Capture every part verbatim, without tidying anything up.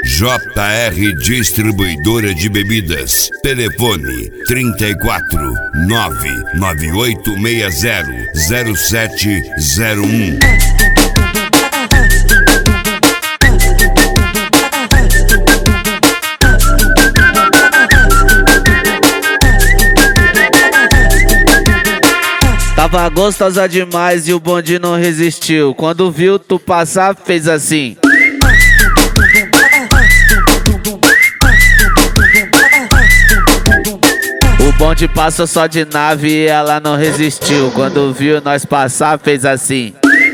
J R Distribuidora de Bebidas. Telefone trinta e quatro, nove nove oito seis zero, zero sete zero um. Tava gostosa demais e o bonde não resistiu. Quando viu tu passar, fez assim. O bonde passou só de nave e ela não resistiu. Quando viu nós passar, fez assim.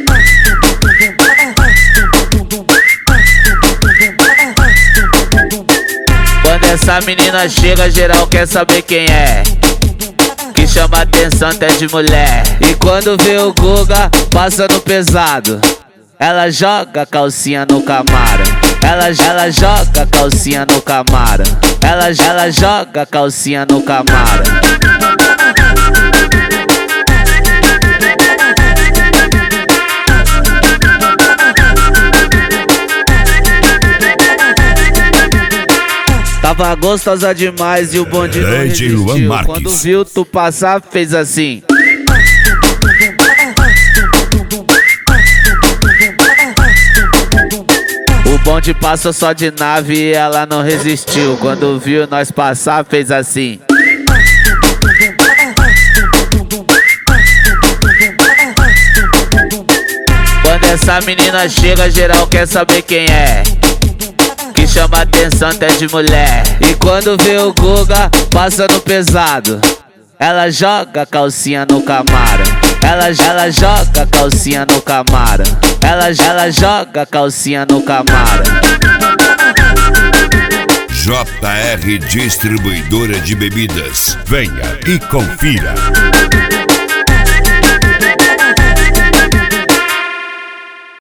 Quando essa menina chega, geral quer saber quem é. Que chama atenção até de mulher. E quando vê o Guga passando pesado, ela joga a calcinha no Camaro. Ela, ela joga a calcinha no Camaro. Ela, ela joga a calcinha no Camaro. Tava gostosa demais e o bonde não resistiu. Quando viu tu passar, fez assim. O bonde passou só de nave e ela não resistiu. Quando viu nós passar, fez assim. Quando essa menina chega, geral quer saber quem é. Que chama atenção até de mulher. E quando vê o Guga passando pesado, ela joga a calcinha no Camaro. Ela, ela joga a calcinha no Camaro. Ela, ela joga a calcinha no Camaro. J R Distribuidora de Bebidas. Venha e confira.